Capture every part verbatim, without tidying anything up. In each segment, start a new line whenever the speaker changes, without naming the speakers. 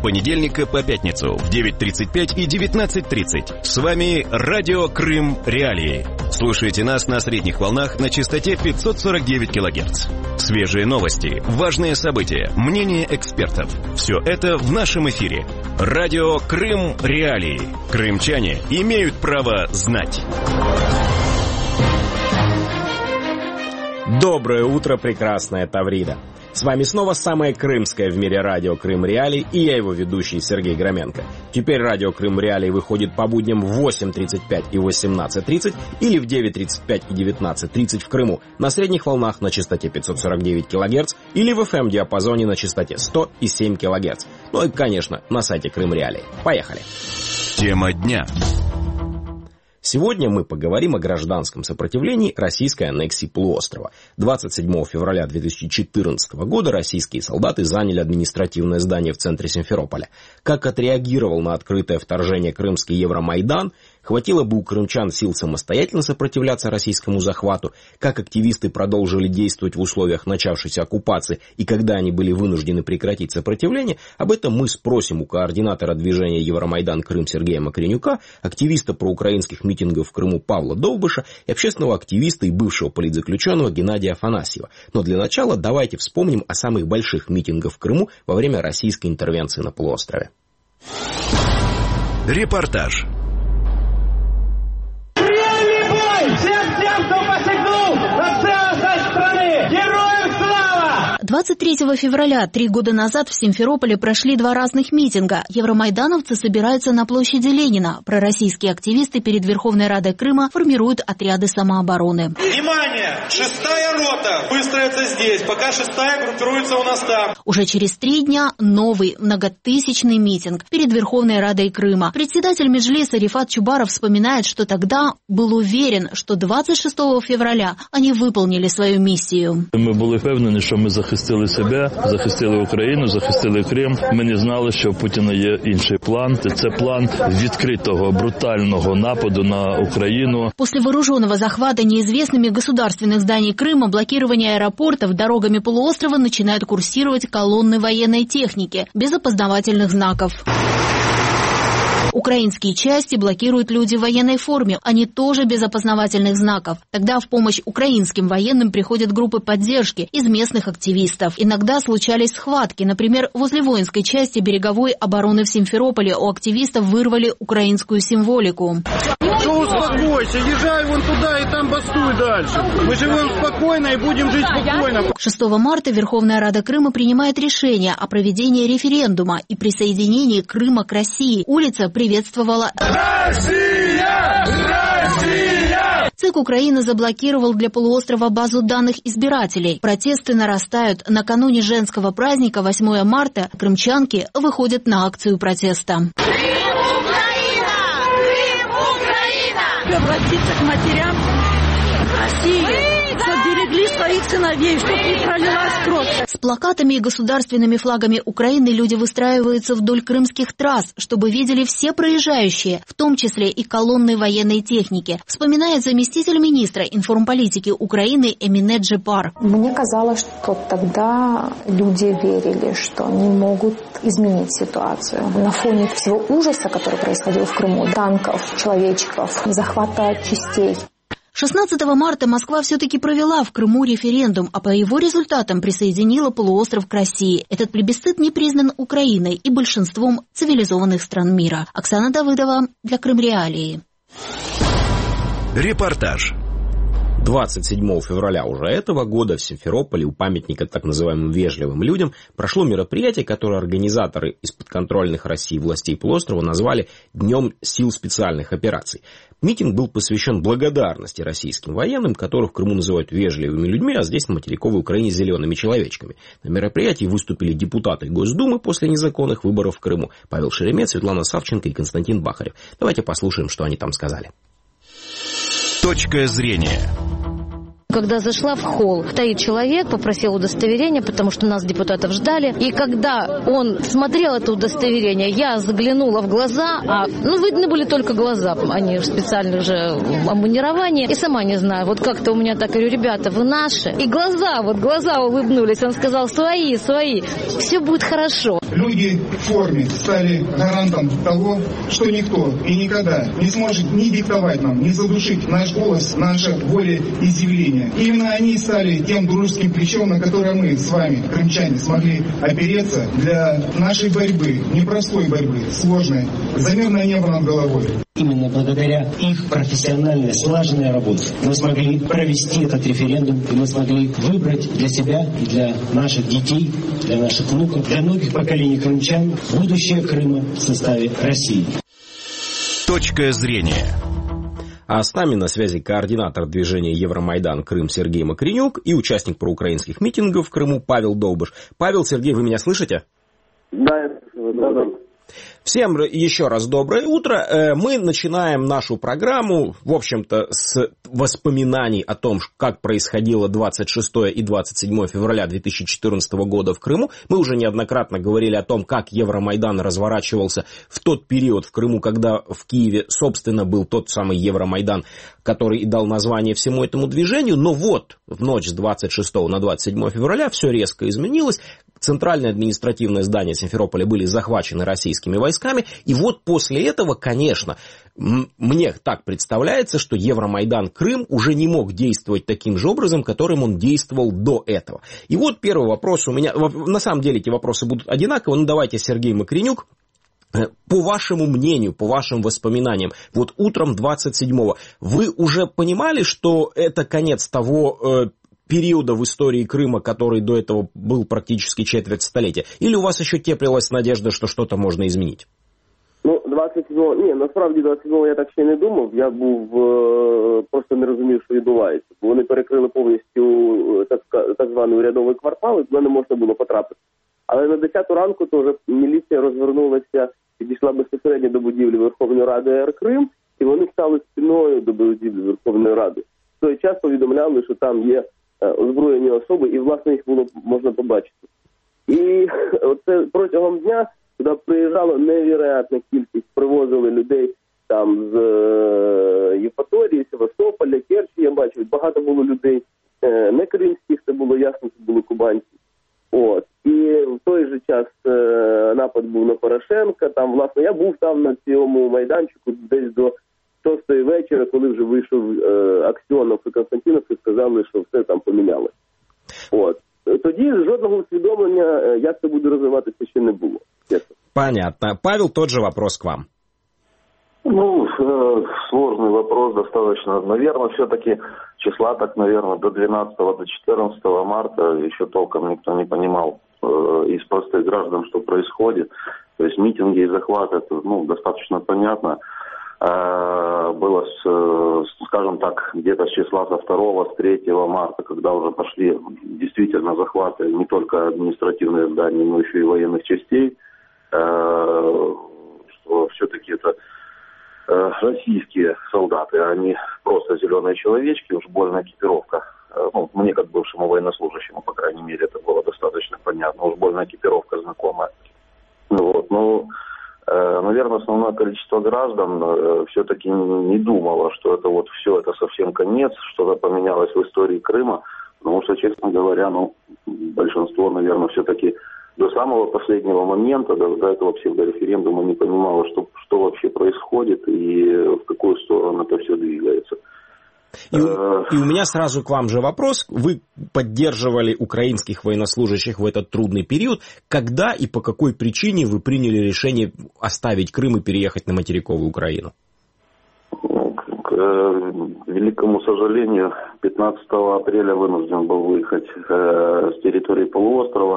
понедельника по пятницу в девять тридцать пять и девятнадцать тридцать. С вами Радио Крым Реалии. Слушайте нас на средних волнах на частоте пятьсот сорок девять килогерц. Свежие новости, важные события, мнения экспертов. Все это в нашем эфире. Радио Крым Реалии. Крымчане имеют право знать.
Доброе утро, прекрасная Таврида. С вами снова самое крымское в мире радио Крым Реалии, и я его ведущий Сергей Громенко. Теперь радио Крым Реалии выходит по будням в восемь тридцать пять и восемнадцать тридцать или в девять тридцать пять и девятнадцать тридцать в Крыму на средних волнах на частоте пятьсот сорок девять килогерц или в эф эм-диапазоне на частоте сто семь килогерц. Ну и, конечно, на сайте Крым Реалии. Поехали!
Тема дня.
Сегодня мы поговорим о гражданском сопротивлении российской аннексии полуострова. двадцать седьмого февраля две тысячи четырнадцатого года российские солдаты заняли административное здание в центре Симферополя. Как отреагировал на открытое вторжение крымский Евромайдан? Хватило бы у крымчан сил самостоятельно сопротивляться российскому захвату? Как активисты продолжили действовать в условиях начавшейся оккупации и когда они были вынуждены прекратить сопротивление? Об этом мы спросим у координатора движения Евромайдан Крым Сергея Макренюка, активиста проукраинских митингов в Крыму Павла Довбыша и общественного активиста и бывшего политзаключенного Геннадия Афанасьева. Но для начала давайте вспомним о самых больших митингах в Крыму во время российской интервенции на полуострове.
Репортаж.
Всем тем, кто посягнул на целостность страны! Героям слава!
двадцать третьего февраля, три года назад, в Симферополе прошли два разных митинга. Евромайдановцы собираются на площади Ленина. Пророссийские активисты перед Верховной Радой Крыма формируют отряды самообороны.
Внимание! Шестая рота выстроится здесь, пока шестая группируется у нас там.
Уже через три дня новый многотысячный митинг перед Верховной Радой Крыма. Председатель Меджлиса Рифат Чубаров вспоминает, что тогда был уверен, що двадцять шостого февраля вони виконали свою місію.
Ми були впевнені, що ми захистили себе, захистили Україну, захистили Крим. Ми не знали, що у Путіна є інший план. Це план відкритого, брутального нападу на Украину.
После вооруженного захвата неизвестными государственных зданий Крыма, блокирования аэропортов, дорогами полуострова начинают курсировать колонны военной техники без опознавательных знаков. Украинские части блокируют люди в военной форме, они тоже без опознавательных знаков. Тогда в помощь украинским военным приходят группы поддержки из местных активистов. Иногда случались схватки, например, возле воинской части береговой обороны в Симферополе у активистов вырвали украинскую символику.
Что успокойся, езжай вон туда и там бастуй дальше. Мы живем спокойно и будем жить спокойно.
шестого марта Верховная Рада Крыма принимает решение о проведении референдума и присоединении Крыма к России. Улица приветствовала
Россия! Россия!
ЦИК Украины заблокировал для полуострова базу данных избирателей. Протесты нарастают. Накануне женского праздника восьмого марта крымчанки выходят на акцию протеста.
Обратиться к матерям России, чтобы берегли своих сыновей, чтобы не пролилась кровь.
С плакатами и государственными флагами Украины люди выстраиваются вдоль крымских трасс, чтобы видели все проезжающие, в том числе и колонны военной техники, вспоминает заместитель министра информполитики Украины Эмине Джепар.
Мне казалось, что тогда люди верили, что они могут изменить ситуацию. На фоне всего ужаса, который происходил в Крыму, танков, человечков, захвата частей.
шестнадцатого марта Москва все-таки провела в Крыму референдум, а по его результатам присоединила полуостров к России. Этот плебисцит не признан Украиной и большинством цивилизованных стран мира. Оксана Давыдова для Крым Реалии.
Репортаж.
двадцать седьмого февраля уже этого года в Симферополе у памятника так называемым вежливым людям прошло мероприятие, которое организаторы из подконтрольных России властей полуострова назвали Днем сил специальных операций. Митинг был посвящен благодарности российским военным, которых в Крыму называют вежливыми людьми, а здесь на материковой Украине зелеными человечками. На мероприятии выступили депутаты Госдумы после незаконных выборов в Крыму Павел Шеремет, Светлана Савченко и Константин Бахарев. Давайте послушаем, что они там сказали.
Точка зрения.
Когда зашла в холл, стоит человек, попросил удостоверение, потому что нас, депутатов, ждали. И когда он смотрел это удостоверение, я заглянула в глаза, а ну, видны были только глаза, они в специальных же обмундировании. И сама не знаю, вот как-то у меня так, говорю, ребята, вы наши. И глаза, вот глаза улыбнулись, он сказал, свои, свои, все будет хорошо.
люди в форме стали гарантом того, что никто и никогда не сможет ни диктовать нам, ни задушить наш голос, наше волеизъявление. Именно они стали тем дружеским плечом, на которое мы с вами, крымчане, смогли опереться для нашей борьбы, непростой борьбы, сложной, за мирное небо над головой.
Именно благодаря их профессиональной, слаженной работе мы смогли провести этот референдум, и мы смогли выбрать для себя и для наших детей, для наших внуков, для многих поколений крымчан будущее Крыма в составе России.
Точка зрения.
А с нами на связи координатор движения Евромайдан Крым Сергей Макренюк и участник проукраинских митингов в Крыму Павел Довбыш. Павел, Сергей, вы меня слышите?
Да, да, да.
Всем еще раз доброе утро. Мы начинаем нашу программу, в общем-то, с воспоминаний о том, как происходило двадцать шестого и двадцать седьмого февраля две тысячи четырнадцатого года в Крыму. Мы уже неоднократно говорили о том, как Евромайдан разворачивался в тот период в Крыму, когда в Киеве, собственно, был тот самый Евромайдан, который и дал название всему этому движению. Но вот в ночь с двадцать шестого на двадцать седьмое февраля все резко изменилось. Центральное административное здание Симферополя были захвачены российскими войсками. И вот после этого, конечно, мне так представляется, что Евромайдан Крым уже не мог действовать таким же образом, которым он действовал до этого. И вот первый вопрос у меня. На самом деле эти вопросы будут одинаковые. Ну давайте, Сергей Макренюк. По вашему мнению, по вашим воспоминаниям, вот утром двадцать седьмого вы уже понимали, что это конец того э, периода в истории Крыма, который до этого был практически четверть столетия? Или у вас еще теплилась надежда, що щось можна змінити?
Ну, двадцять сьомого, ні, насправді двадцять сьомого я так ще не думав, я був, просто не розумів, що відбувається. Бо вони перекрили повністю так, так званий урядовий квартал, і туди не можна було потрапити. Але на десяту ранку то вже міліція розвернулася, підійшла безпосередньо до будівлі Верховної Ради АР Крим, і вони стали спиною до будівлі Верховної Ради. В той час повідомляли, що там є озброєні особи, і, власне, їх було можна побачити. І оце протягом дня туди приїжджала невероятна кількість, привозили людей там з е, Євпаторії, Севастополя, Керчі, я бачив, багато було людей е, не кримських, це було ясно, це були кубанці. От. І в той же час е, напад був на Порошенка, там, власне, я був там на цьому майданчику десь до шостої вечора, коли вже вийшов е, Аксьонов і Константинов і сказали, що все там помінялося. От. Тоді жодного усвідомлення, як це буде розвиватися, ще не було. Чесно.
Понятно. Павел, тот же вопрос к вам.
Ну, э, сложный вопрос достаточно. Наверное, все-таки числа так, наверное, до двенадцатого, до четырнадцатого марта еще толком никто не понимал э, из простых граждан, что происходит. То есть митинги и захваты, это, ну, достаточно понятно. Э, было, с, скажем так, где-то с числа со второго, с третьего марта, когда уже пошли действительно захваты не только административных зданий, но еще и военных частей. Э, что все-таки это российские солдаты, а не просто зеленые человечки, уж больно экипировка. Ну, мне, как бывшему военнослужащему, по крайней мере, это было достаточно понятно. Уж больно экипировка знакомая. Вот. Ну, наверное, основное количество граждан все-таки не думало, что это вот все, это совсем конец, что-то поменялось в истории Крыма. Потому что, честно говоря, ну, большинство, наверное, все-таки до самого последнего момента, до, до этого псевдореферендума не понимала, что, что вообще происходит и в какую сторону это все двигается.
И, и у меня сразу к вам же вопрос. Вы поддерживали украинских военнослужащих в этот трудный период. Когда и по какой причине вы приняли решение оставить Крым и переехать на материковую Украину?
К великому сожалению, пятнадцатого апреля вынужден был выехать э, с территории полуострова.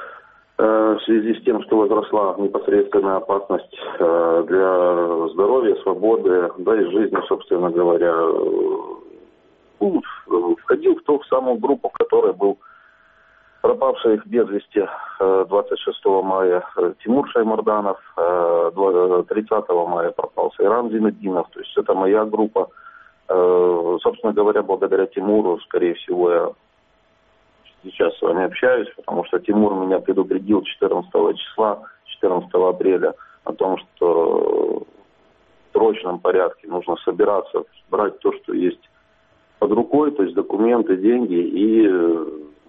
В связи с тем, что возросла непосредственная опасность для здоровья, свободы, да и жизни, собственно говоря, ну, входил в ту самую группу, в которой был пропавший без вести двадцать шестого мая Тимур Шаймарданов, тридцатого мая пропал Сайран Зинеддинов, то есть это моя группа. Собственно говоря, благодаря Тимуру, скорее всего, я сейчас с вами общаюсь, потому что Тимур меня предупредил четырнадцатого числа, четырнадцатого апреля о том, что в срочном порядке нужно собираться, брать то, что есть под рукой, то есть документы, деньги и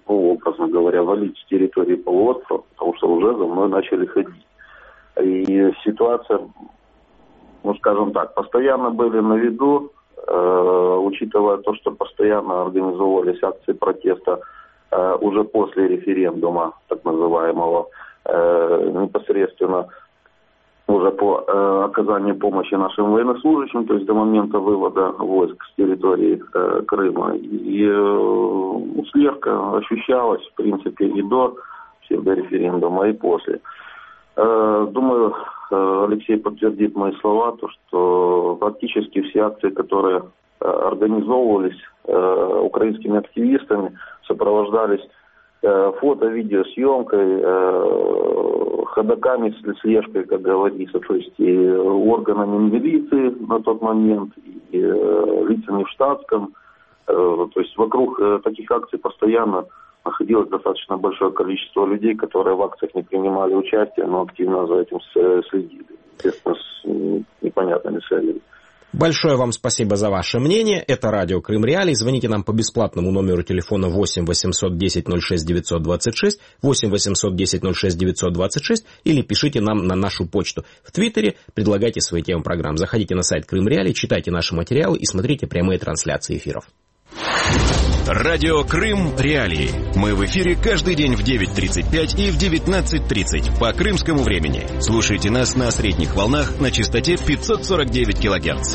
ну, образно говоря, валить с территории полуострова, потому что уже за мной начали ходить. И ситуация, ну, скажем так, постоянно были на виду, э, учитывая то, что постоянно организовывались акции протеста э, уже после референдума, так называемого, э, непосредственно уже по э, оказанию помощи нашим военнослужащим, то есть до момента вывода войск с территории э, Крыма. И э, слежка ощущалась, в принципе, и до псевдореферендума, и после. Э, думаю, э, Алексей подтвердит мои слова, то, что практически все акции, которые э, организовывались э, украинскими активистами, сопровождались фото, видеосъемкой, э, ходоками, слежкой, как говорится, то есть и органами милиции на тот момент, и э, лицами в штатском. Э, то есть вокруг э, таких акций постоянно находилось достаточно большое количество людей, которые в акциях не принимали участие, но активно за этим следили, естественно, с непонятными целями.
Большое вам спасибо за ваше мнение. Это радио Крым Реалии. Звоните нам по бесплатному номеру телефона восемь восемьсот десять ноль шесть девятьсот двадцать шесть, восемь восемьсот десять ноль шесть девятьсот двадцать шесть, или пишите нам на нашу почту в Твиттере, предлагайте свои темы программ. Заходите на сайт Крым Реалии, читайте наши материалы и смотрите прямые трансляции эфиров.
Радио Крым Реалии. Мы в эфире каждый день в девять тридцать пять и в девятнадцать тридцать по крымскому времени. Слушайте нас на средних волнах на частоте пятьсот сорок девять килогерц.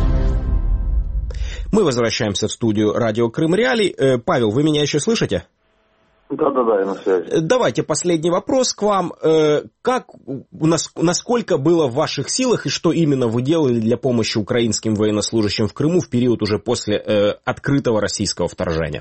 Мы возвращаемся в студию радио Крым Реалии. Э, Павел, вы меня еще слышите?
Да-да-да, я на связи.
Давайте последний вопрос к вам. Как, насколько было в ваших силах и что именно вы делали для помощи украинским военнослужащим в Крыму в период уже после открытого российского вторжения?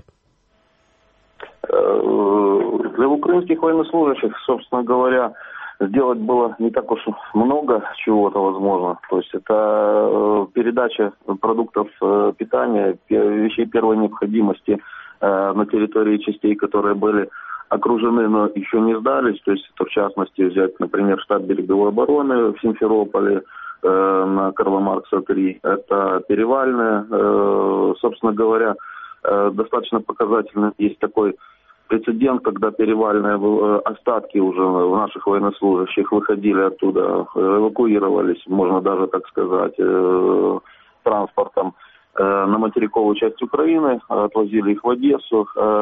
Для украинских военнослужащих, собственно говоря, сделать было не так уж много чего-то возможно. То есть это передача продуктов питания, вещей первой необходимости на территории частей, которые были окружены, но еще не сдались. То есть это в частности взять, например, штаб береговой обороны в Симферополе э, на Карла Маркса три. Это Перевальное. Э, собственно говоря, э, достаточно показательно есть такой прецедент, когда Перевальное, э, остатки уже наших военнослужащих выходили оттуда, эвакуировались, можно даже так сказать, э, транспортом на материковую часть Украины, отвозили их в Одессу.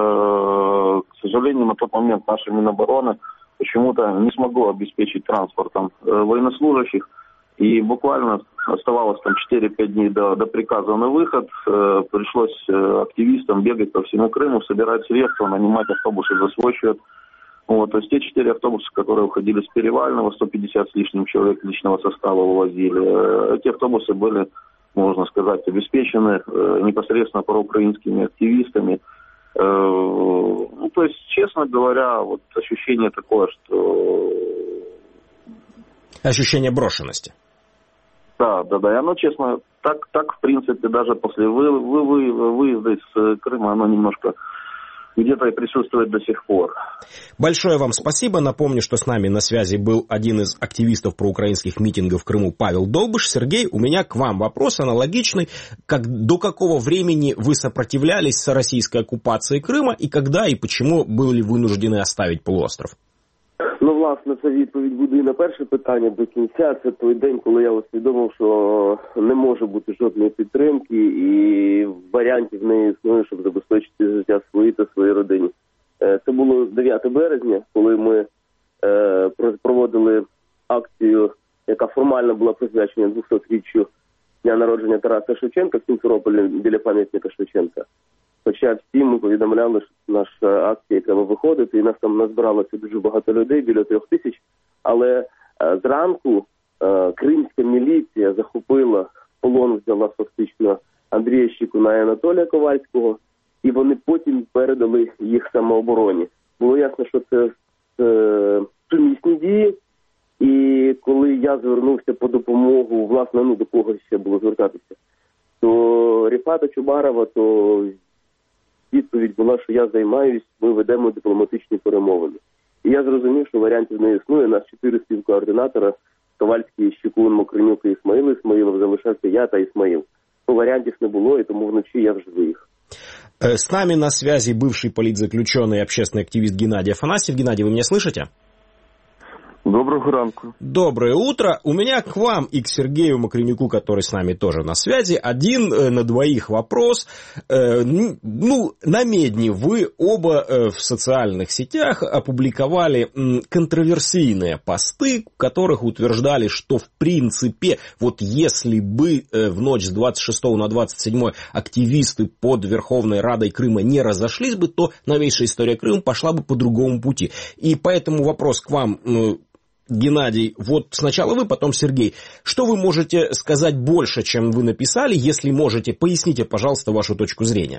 К сожалению, на тот момент наша Минобороны почему-то не смогло обеспечить транспортом военнослужащих. И буквально оставалось там четыре-пять дней до, до приказа на выход. Пришлось активистам бегать по всему Крыму, собирать средства, нанимать автобусы за свой счет. Вот, то есть те четыре автобуса, которые уходили с Перевального, сто пятьдесят с лишним человек личного состава вывозили. Эти автобусы были, можно сказать, обеспечены э, непосредственно проукраинскими активистами. Э, ну, то есть, честно говоря, вот ощущение такое, что...
Ощущение брошенности.
Да, да, да. И оно, честно, так, так в принципе, даже после вы, вы, вы, выезда из Крыма, оно немножко... где-то и присутствует до сих пор.
Большое вам спасибо. Напомню, что с нами на связи был один из активистов проукраинских митингов в Крыму Павел Долбыш. Сергей, у меня к вам вопрос аналогичный. Как, до какого времени вы сопротивлялись российской оккупации Крыма і когда і почему были вынуждены оставить полуостров?
Ну, власне, це відповідь буде і на перше питання до кінця. Це той день, коли я усвідомив, що не може бути жодної підтримки і варіантів не існує, щоб забезпечити життя свої та своїй родині. Це було дев'яте березня, коли ми проводили акцію, яка формально була присвячена двохсотріччю дня народження Тараса Шевченка в Сімферополі біля пам'ятника Шевченка. Хоча всі ми повідомляли, що наша акція, яка ви виходите, і нас там назбиралося дуже багато людей, біля трьох тисяч. Але е, зранку е, кримська міліція захопила, в полон взяла фактично Андрія Щікуна і Анатолія Ковальського, і вони потім передали їх самообороні. Було ясно, що це е, сумісні дії, і коли я звернувся по допомогу, власне, ну до кого ще було звертатися, то Ріфата Чубарова, то відповідь була, що я займаюсь, ми ведемо дипломатичні перемовини. І я зрозумів, що варіантів не існує. Нас чотири співкоординатора, Ковальський, Щекун, Мокринюк і Ісмаїл Ісмаїлов, залишався я та Ісмаїл. Ну, варіантів не було, і тому вночі я вже виїхав.
С нами на связи бывший политзаключенный и общественный активист Геннадий Афанасьев. Геннадий, вы меня слышите?
Доброго ранку.
Доброе утро. У меня к вам и к Сергею Макренюку, который с нами тоже на связи, один э, на двоих вопрос. Э, ну, на Медне вы оба э, в социальных сетях опубликовали э, контроверсийные посты, в которых утверждали, что в принципе, вот если бы э, в ночь с двадцать шестого на двадцать седьмое активисты под Верховной Радой Крыма не разошлись бы, то новейшая история Крыма пошла бы по другому пути. И поэтому вопрос к вам, э, Геннадий, вот сначала вы, потом Сергей. Что вы можете сказать больше, чем вы написали? Если можете, поясните, пожалуйста, вашу точку зрения.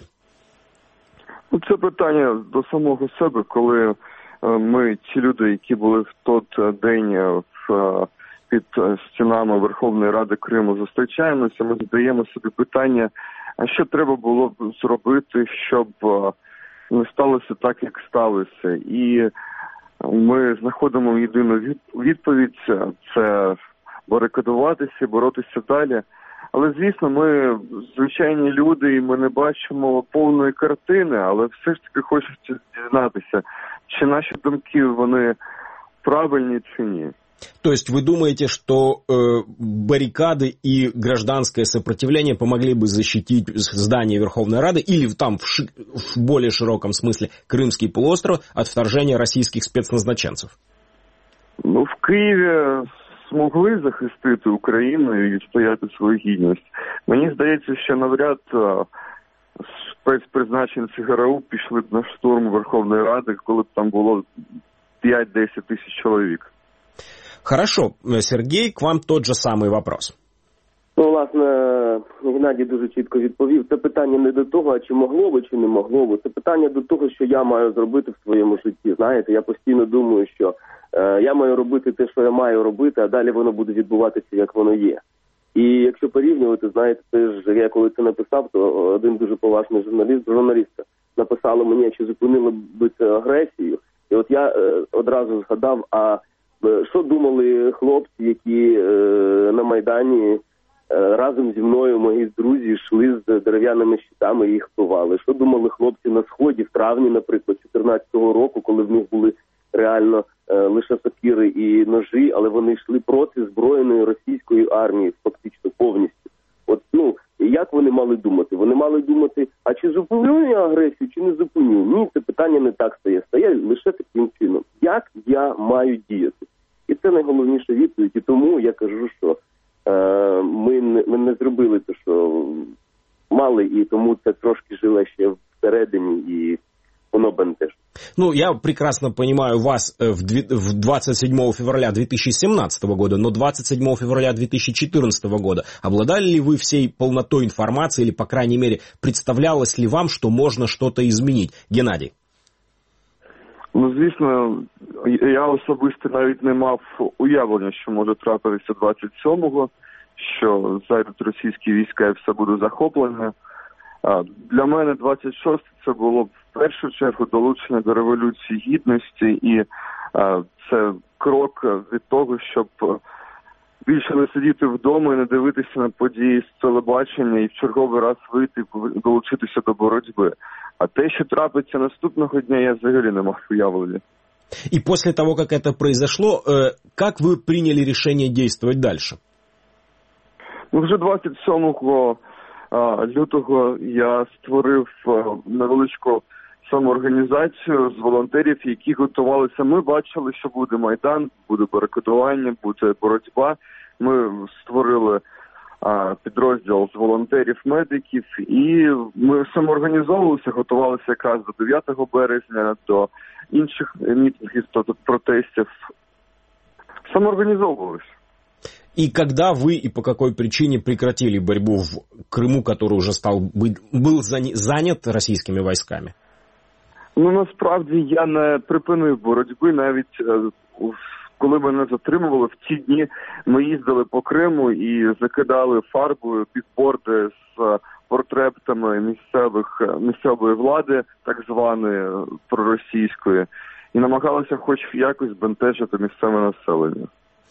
Ну, це питання до самого себе, коли ми, ті люди, які були в той день в, під стінами Верховної Ради Криму, зустрічаємося, ми задаємо собі питання, а що треба було б зробити, щоб не сталося так, як сталося. І ми знаходимо єдину відповідь – це барикадуватися, боротися далі. Але, звісно, ми звичайні люди і ми не бачимо повної картини, але все ж таки хочеться дізнатися, чи наші думки, вони правильні чи ні.
То есть вы думаете, что э, баррикады и гражданское сопротивление помогли бы защитить здание Верховной Рады или там в, ши- в более широком смысле Крымский полуостров от вторжения российских спецназначенцев?
Ну, в Києві змогли захистити Україну і відстояти свою гідність. Мені здається, що навряд спецпризначенці ГРУ пішли б на штурм Верховної Ради, коли б там було п'ять-десять тисяч чоловік.
Хорошо. Сергей, к вам тот же самый вопрос.
Ну, власне, Геннадій дуже чітко відповів. Це питання не до того, чи могло би, чи не могло би. Це питання до того, що я маю зробити в своєму житті. Знаєте, я постійно думаю, що е, я маю робити те, що я маю робити, а далі воно буде відбуватися, як воно є. І якщо порівнювати, знаєте, це ж, я коли це написав, то один дуже поважний журналіст, журналістка, написала мені, чи зупинила б це агресію. І от я е, одразу згадав, а що думали хлопці, які е, на Майдані е, разом зі мною, мої друзі, йшли з дерев'яними щитами і їх вбивали? Що думали хлопці на Сході в травні, наприклад, чотирнадцятого року, коли в них були реально е, лише сокири і ножі, але вони йшли проти збройної російської армії, фактично повністю. От, ну, як вони мали думати? Вони мали думати, а чи зупиню я агресію, чи не зупиню? Ні, це питання не так стає. Стає лише таким чином. Як я маю діяти? І це найголовніша відповідь. І тому я кажу, що е, ми, не, ми не зробили те, що мали, і тому це трошки жило ще всередині, і воно бентежить.
Ну, я прекрасно понимаю вас в двадцать седьмого февраля две тысячи семнадцатого года, но двадцать седьмого февраля две тысячи четырнадцатого года обладали ли вы всей полнотой информации, или, по крайней мере, представлялось ли вам, что можно что-то изменить? Геннадий.
Ну, звісно, я особисто навіть не мав уявлення, що може трапитися двадцять сьомого, що зайдуть російські війська і все буде захоплене. Для мене двадцять шостого це було в першу чергу долучення до Революції Гідності, і це крок від того, щоб більше не сидіти вдома і не дивитися на події з телебачення і в черговий раз вийти і долучитися до боротьби. А те, що трапиться наступного дня, я взагалі не мав уявлення.
И после того, как это произошло, как вы приняли решение действовать дальше?
Ну, вже двадцять сьомого лютого я створив невеличку самоорганізацію з волонтерів, які готувалися. Ми бачили, що буде Майдан, буде барикадування, буде боротьба. Ми створили підрозділ з волонтерів-медиків, і ми самоорганізовувалися, готувалися якраз до дев'ятого березня, до інших мітингів, до протестів. Самоорганизовывалась.
И когда вы и по какой причине прекратили борьбу в Крыму, который уже стал был занят російськими військами?
Ну, насправді, я не припинив боротьби, навіть коли мене затримували, в ті дні ми їздили по Криму і закидали фарбою підборди з портретами місцевих, місцевої влади, так званої проросійської, і намагалися хоч якось збентежити місцеве населення.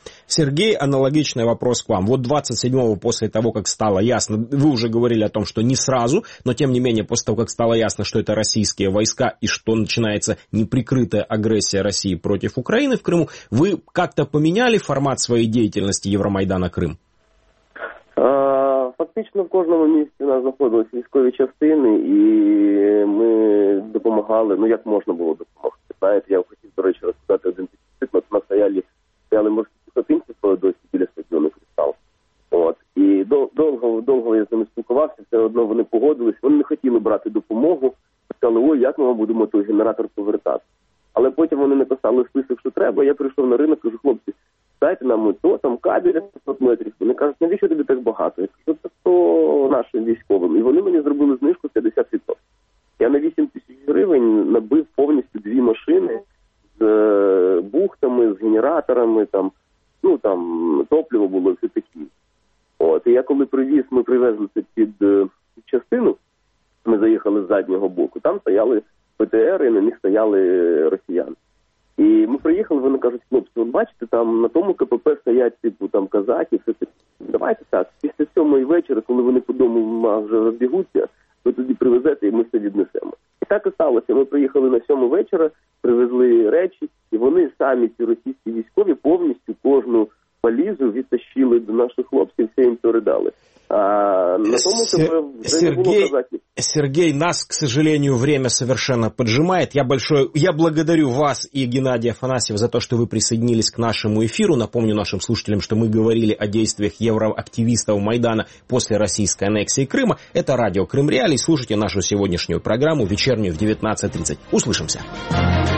Сергей, аналогичный вопрос к вам. Вот двадцать седьмого, после того, как стало ясно, вы уже говорили о том, что не сразу, но тем не менее, после того, как стало ясно, что это российские войска и что начинается неприкрытая агрессия России против Украины в Крыму, вы как-то поменяли формат своей деятельности Євромайдана Крим?
Фактично в кожному місті у нас знаходилися військові частини, і ми допомагали, ну як можна було допомогти. Знаєте, я хотів, до речі, розказати один приклад. У нас стояли, стояли морські піхотинці в досі біля стадіону «Кристал». От. І довго, довго я з ними спілкувався, все одно вони погодились, вони не хотіли брати допомогу, сказали, ой, як ми будемо той генератор повертати. Але потім вони написали в список, що треба, я прийшов на ринок, кажу, хлопці, дайте нам то, там кабеля сто метрів. Вони кажуть, навіщо тобі так багато? Я кажу, це сто нашим військовим. І вони мені зробили знижку п'ятдесят відсотків. Я на вісім тисяч гривень набив повністю дві машини з бухтами, з генераторами, там, ну там топливо було, все такі. От, і я коли привіз, ми привезли це під, під частину, ми заїхали з заднього боку, там стояли ПТР і на них стояли росіяни. І ми приїхали, вони кажуть, хлопці, от бачите, там на тому КПП стоять, типу, там казаки, все таке. Давайте так, після сьомої вечора, коли вони по дому вже розбігуться, ви тоді привезете і ми все віднесемо. І так і сталося. Ми приїхали на сьому вечора, привезли речі, і вони самі, ці російські військові, повністю кожну валізу відтащили до наших хлопців, все їм передали. А на тому КПП вже не було казаків.
Сергей, нас, к сожалению, время совершенно поджимает. Я большое, я благодарю вас и Геннадия Афанасьева за то, что вы присоединились к нашему эфиру. Напомню нашим слушателям, что мы говорили о действиях евроактивистов Майдана после российской аннексии Крыма. Это радио Крым Реалии. Слушайте нашу сегодняшнюю программу вечернюю в девятнадцать тридцать. Услышимся.